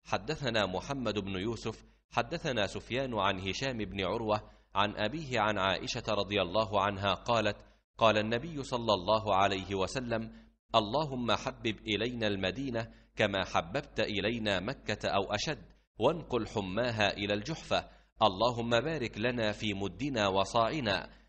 حدثنا محمد بن يوسف حدثنا سفيان عن هشام بن عروة عن أبيه عن عائشة رضي الله عنها قالت: قال النبي صلى الله عليه وسلم: اللهم حبب إلينا المدينة كما حببت إلينا مكة أو أشد، وانقل حماها إلى الجحفة. اللهم بارك لنا في مدنا وصاعنا،